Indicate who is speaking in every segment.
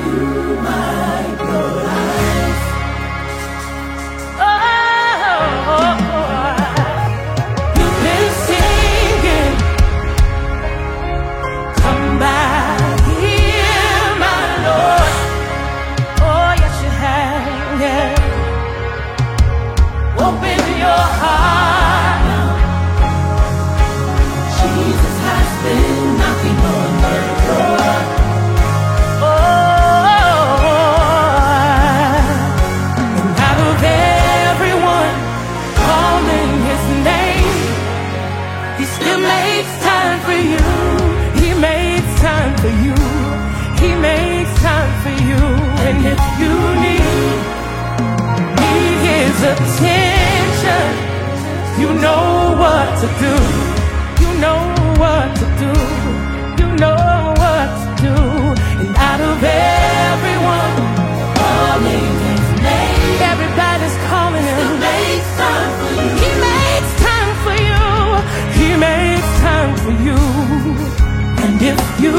Speaker 1: Attention, you know what to do. You know what to do. You know what to do. And out of everyone calling his name, everybody's calling him. He makes time for you. He makes time for you. He makes time for you. And if you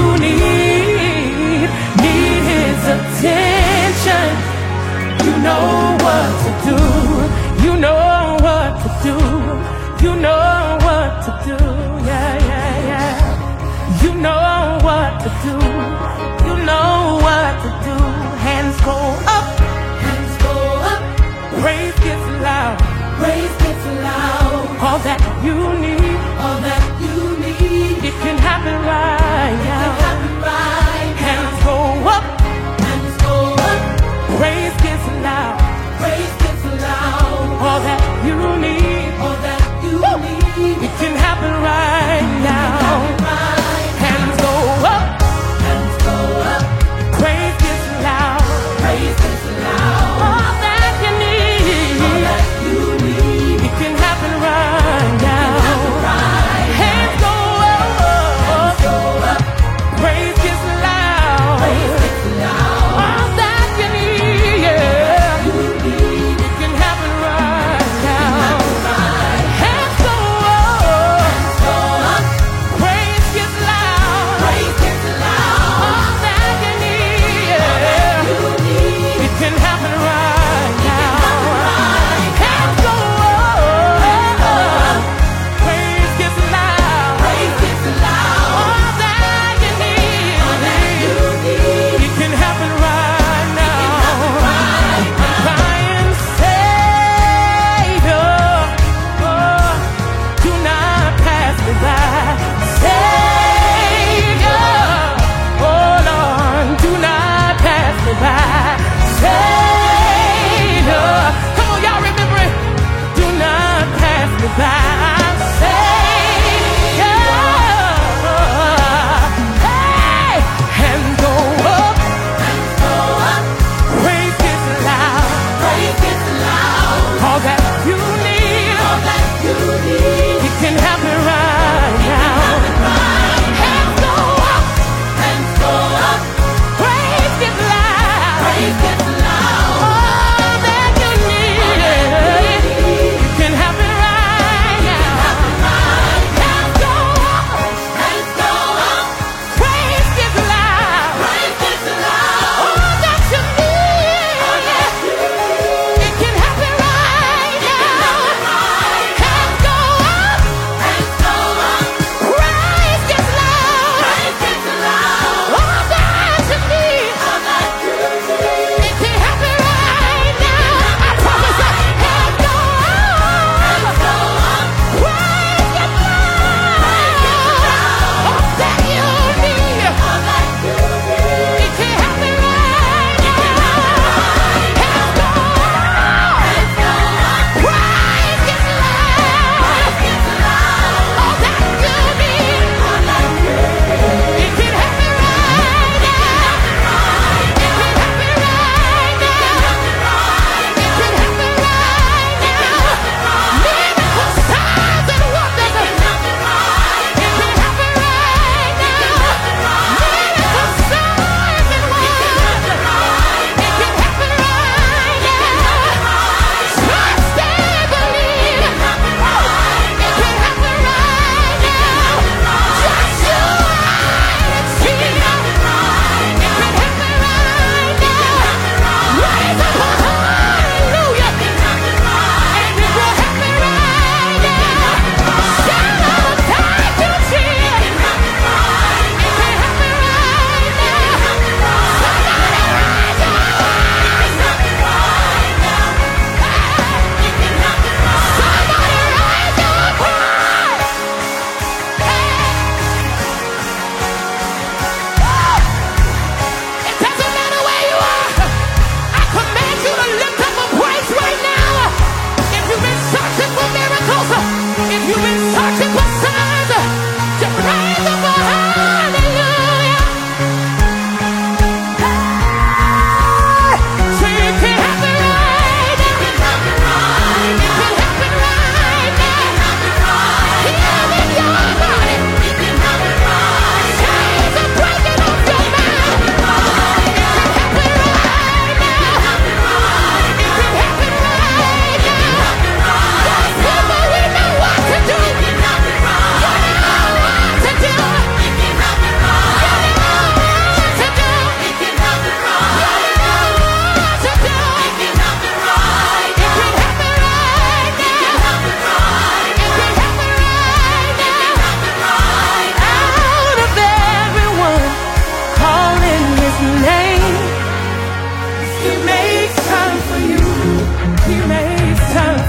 Speaker 1: need his attention, you know what to do. You know what to do. You know what to do. Yeah, yeah, yeah. You know what to do. You know what to do. Hands go up. Hands go up. Praise gets loud. Praise gets loud. All that you need. All that you need. It can happen right now. It can happen right now. Hands go up. Hands go up. Praise gets loud. Praise gets loud. All that you need. All that you need. It can happen right now. Hands go up. Hands go up. Praise gets loud. Praise gets loud. All that you need. All that you need. It can happen right now. Hands go up. Hands go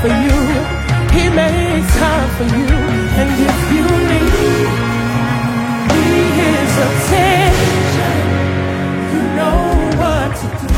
Speaker 1: for you. He makes time for you. And if you need his attention, you know what to do.